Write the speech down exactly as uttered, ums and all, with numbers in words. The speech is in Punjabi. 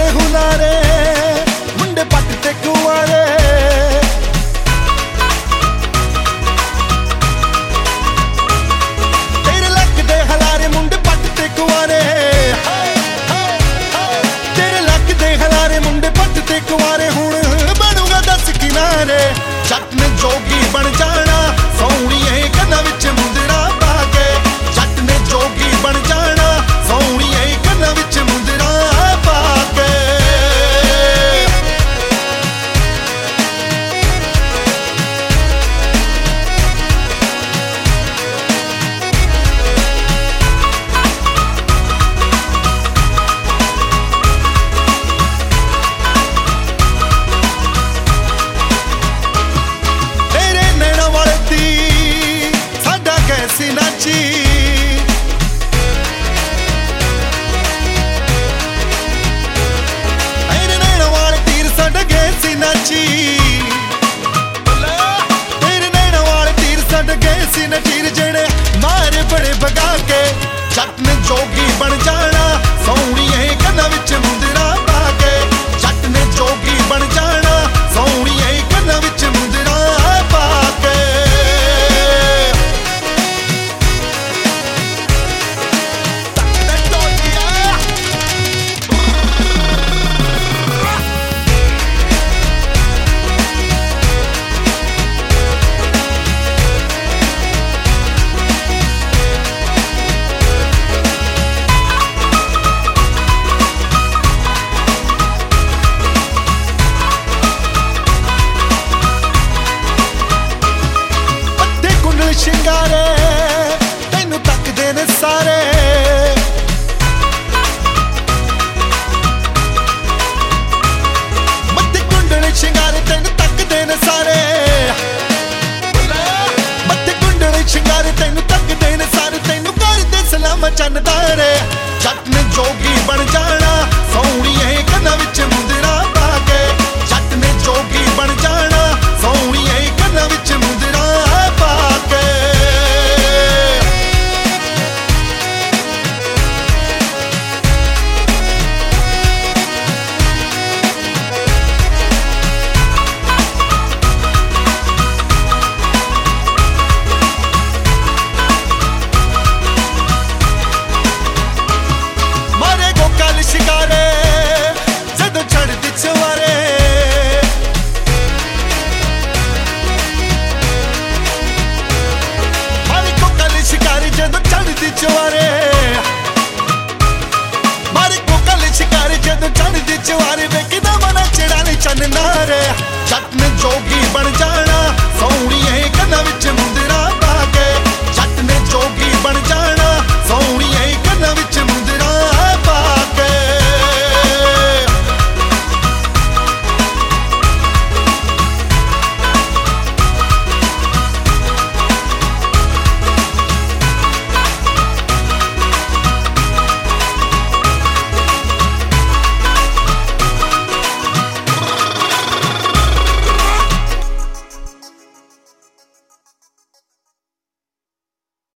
ਹੁਲਾਰੇ ਮੁੰਡੇ ਪੱਟ ਤੇ ਕੁਆਰੇ ਤੇਰੇ ਲੱਕ ਦੇ ਹਲਾਰੇ ਮੁੰਡੇ ਪੱਟ ਤੇ ਕੁਆਰੇ ਤੇਰੇ ਲੱਕ ਦੇ ਹਲਾਰੇ ਮੁੰਡੇ ਪੱਟ ਤੇ ਕੁਆਰੇ ਹੁਣ ਬਣੂਗਾ ਦਸ ਕਿਨਾਰੇ ਜੱਟ ਨੇ ਜੋਗੀ ਬਣ ਜਾਣਾ ਸੋਹਣੀਏ ਕੰਨਾਂ ਵਿੱਚ ਮੁੰਦਰਾ ਪਾ ਕੇ ਜੱਟ ਨੇ ਜੋਗੀ ਬਣ ਜਾਣਾ ਸੋਹਣੀਏ ਕੰਨਾਂ ਵਿੱਚ ਮੁੰਦਰਾ ਪਾ ਕੇ ਨਾਚੀ ਐਨੇ ਨੈਣਾ ਵਾਲੇ ਤੀਰ ਛੱਡ ਗਏ ਸੀ ਨਾਚੀ ਤੇਰੇ ਨੈਣਾ ਵਾਲੇ ਤੀਰ ਛੱਡ ਗਏ ਸੀ ਨਾ ਤੀਰ ਜਿਹੜੇ ਮਾਰੇ ਬੜੇ ਭਗਾ ਕੇ ਜੱਟ ਨੇ ਜੋਗੀ ਬਣ ਜਾਣਾ ਸੋਹਣੀਏ ਕੰਨਾਂ ਵਿੱਚ ਮੁੰਦਰਾ ਪਾ ਕੇ ਜੱਟ ਨੇ ਜੋਗੀ ਬਣ ਜਾਣਾ ਸੋਹਣੀਏ ਕੰਨਾਂ ਵਿੱਚ ਮੁੰਦਰਾ ਪਾ ਕੇ ਸ਼ਿੰਗਾਰੇ ਤੈਨੂੰ ਤੱਕਦੇ ਨੇ ਸਾਰੇ ਮੱਥੇ ਕੁੰਡਲੇ ਸ਼ਿੰਗਾਰੇ ਤੈਨੂੰ ਤੱਕਦੇ ਨੇ ਸਾਰੇ ਮੱਥੇ ਕੁੰਡਲੇ ਸ਼ਿੰਗਾਰੇ ਤੈਨੂੰ ਤੱਕਦੇ ਨੇ ਸਾਰੇ ਤੈਨੂੰ ਕਰਦੇ ਸਲਾਮ ਚੰਨ ਤਾਰੇ ਜੱਟ ਨੇ ਜੋਗੀ ਬਣ ਜਾਣਾ ਸੋਹਣੀਏ ਕੰਨਾਂ ਵਿੱਚ ਮੁੰਦਰਾ ਪਾ ਕੇ ਜੱਟ ਨੇ ਜੋਗੀ ਬਣ ਜਾਣਾ ਸੋਹਣੀਏ ਕੰਨਾਂ ਵਿੱਚ ਮੁੰਦਰਾ ਪਾ ਕੇ ਸ਼ਿਕਾਰੇ ਜਦੋਂ ਚੜ੍ਹਦੀ ਚਵਾਰੇ ਮਾਰੇ ਕੋਕਲ ਸ਼ਿਕਾਰੇ ਜਦੋਂ ਚੜ੍ਹਦੀ ਚਵਾਰੇ ਮਾਰੇ ਕੋਕਲ ਸ਼ਿਕਾਰੇ ਜਦੋਂ ਚੜ੍ਹਦੀ ਚਵਾਰੇ ਵੇਖਦਾ ਮਨਾ ਚੜਾਲੇ ਚੰਨ ਨਾਰੇ ਜੱਟ ਨੇ ਜੋਗੀ ਬਣ ਜਾਣਾ ਸੋਹਣੀਏ ਕੰਨਾਂ ਵਿੱਚ